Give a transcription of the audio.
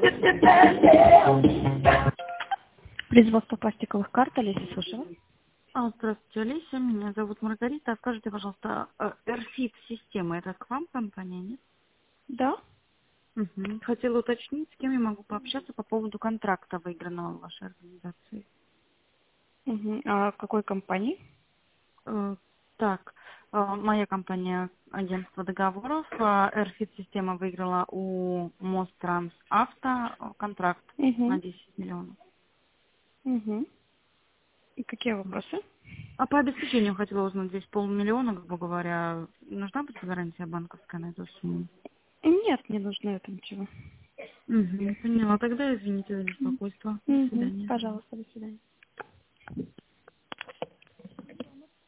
Производство пластиковых карт, Олеся, слушаю. Здравствуйте, Олеся. Меня зовут Маргарита. Скажите, пожалуйста, Airfit система, это к вам компания, нет? Да? Угу. Хотела уточнить, с кем я могу пообщаться по поводу контракта, выигранного в вашей организации. Угу. А какой компании? Так, моя компания агентство договоров. Airfit система выиграла у Мостранс Авто контракт на Угу. 10 миллионов. Угу. И какие вопросы? А по обеспечению хотела узнать, здесь 500 000, грубо говоря, нужна будет гарантия банковская на эту сумму? Нет, не нужно это ничего. Угу, поняла. Тогда извините за беспокойство. До Угу. свидания. Пожалуйста, до свидания.